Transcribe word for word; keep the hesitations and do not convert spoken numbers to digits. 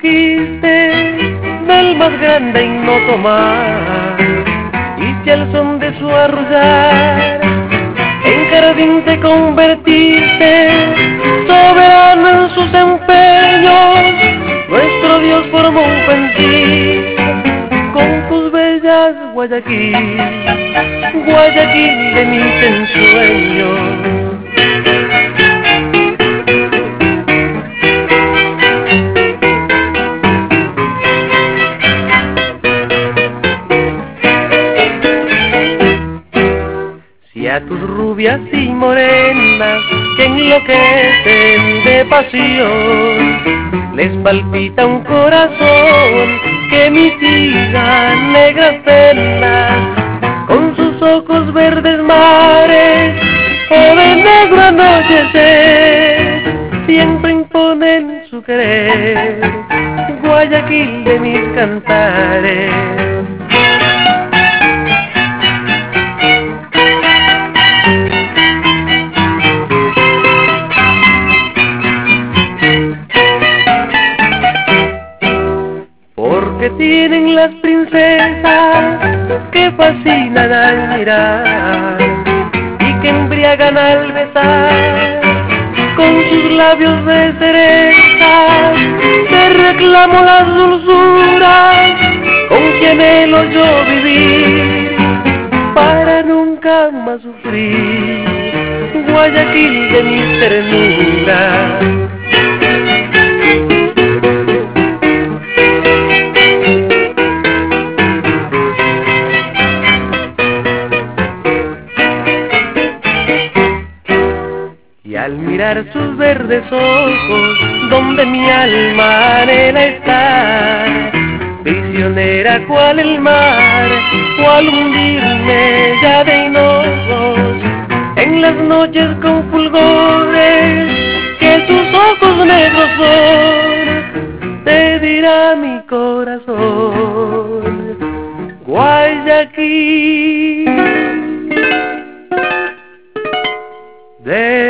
dijiste del más grande ignoto mar, y si al son de su arrullar en jardín te convertiste, soberano en sus empeños, nuestro Dios formó un pensil con tus bellas Guayaquil, Guayaquil de mis ensueños. Y a tus rubias y morenas que enloquecen de pasión les palpita un corazón que mitiga negras penas con sus ojos verdes mares o de negro anochecer siempre imponen su querer, Guayaquil de mis cantares. Porque tienen las princesas que fascinan al mirar y que embriagan al besar con sus labios de cereza. Te reclamo las dulzuras con que anhelo yo vivir para nunca más sufrir, Guayaquil de mis ternuras. Y al mirar sus verdes ojos, donde mi alma anhela estar, prisionera cual el mar, cual hundirme ya de hinojos, en las noches con fulgores que sus ojos negros son, te dirá mi corazón, Guayaquil de